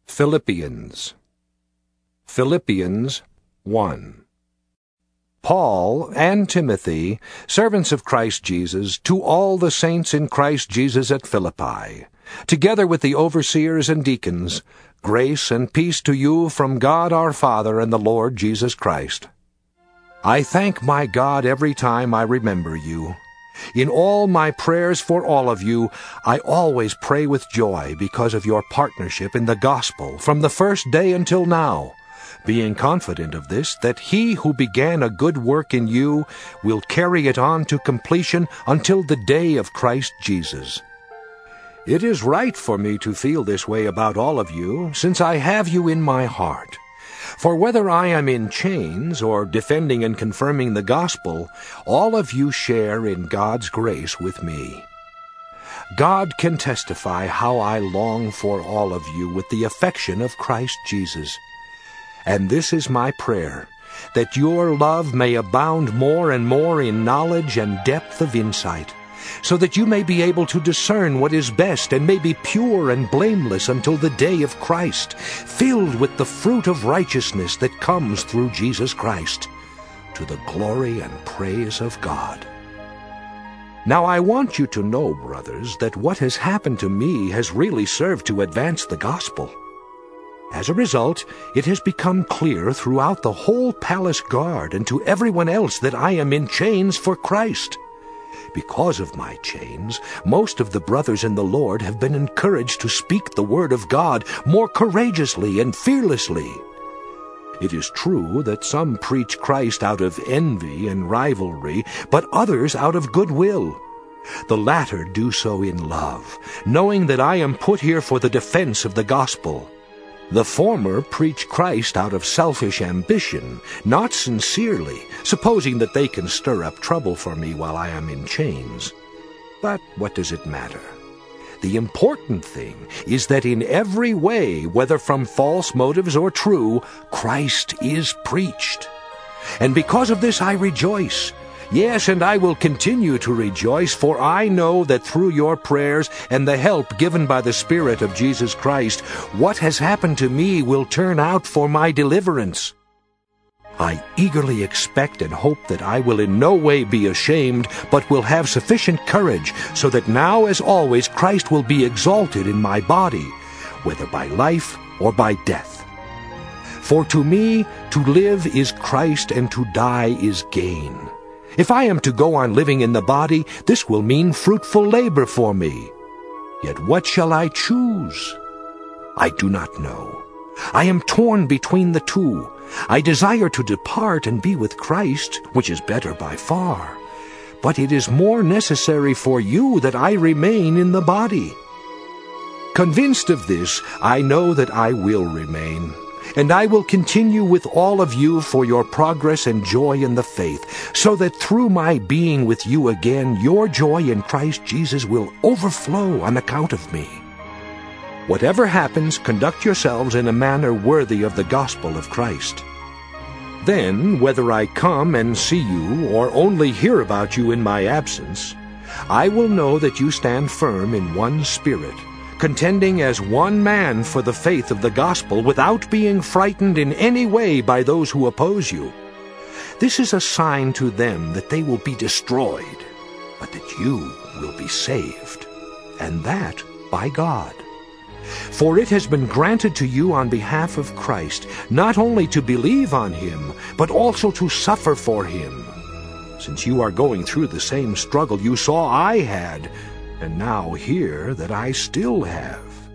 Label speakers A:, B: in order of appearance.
A: Philippians 1. Paul and Timothy, servants of Christ Jesus, to all the saints in Christ Jesus at Philippi, together with the overseers and deacons, grace and peace to you from God our Father and the Lord Jesus Christ. I thank my God every time I remember you. In all my prayers for all of you, I always pray with joy because of your partnership in the gospel from the first day until now, being confident of this, that he who began a good work in you will carry it on to completion until the day of Christ Jesus. It is right for me to feel this way about all of you, since I have you in my heart. For whether I am in chains or defending and confirming the gospel, all of you share in God's grace with me. God can testify how I long for all of you with the affection of Christ Jesus. And this is my prayer, that your love may abound more and more in knowledge and depth of insight, so that you may be able to discern what is best and may be pure and blameless until the day of Christ, filled with the fruit of righteousness that comes through Jesus Christ, to the glory and praise of God. Now I want you to know, brothers, that what has happened to me has really served to advance the gospel. As a result, it has become clear throughout the whole palace guard and to everyone else that I am in chains for Christ. Because of my chains, most of the brothers in the Lord have been encouraged to speak the word of God more courageously and fearlessly. It is true that some preach Christ out of envy and rivalry, but others out of goodwill. The latter do so in love, knowing that I am put here for the defense of the gospel. The former preach Christ out of selfish ambition, not sincerely, supposing that they can stir up trouble for me while I am in chains. But what does it matter? The important thing is that in every way, whether from false motives or true, Christ is preached. And because of this I rejoice. Yes, and I will continue to rejoice, for I know that through your prayers and the help given by the Spirit of Jesus Christ, what has happened to me will turn out for my deliverance. I eagerly expect and hope that I will in no way be ashamed, but will have sufficient courage, so that now as always Christ will be exalted in my body, whether by life or by death. For to me to live is Christ, and to die is gain. If I am to go on living in the body, this will mean fruitful labor for me. Yet what shall I choose? I do not know. I am torn between the two. I desire to depart and be with Christ, which is better by far. But it is more necessary for you that I remain in the body. Convinced of this, I know that I will remain. And I will continue with all of you for your progress and joy in the faith, so that through my being with you again, your joy in Christ Jesus will overflow on account of me. Whatever happens, conduct yourselves in a manner worthy of the gospel of Christ. Then, whether I come and see you or only hear about you in my absence, I will know that you stand firm in one spirit, contending as one man for the faith of the gospel, without being frightened in any way by those who oppose you. This is a sign to them that they will be destroyed, but that you will be saved, and that by God. For it has been granted to you on behalf of Christ, not only to believe on him, but also to suffer for him, since you are going through the same struggle you saw I had, and now hear that I still have.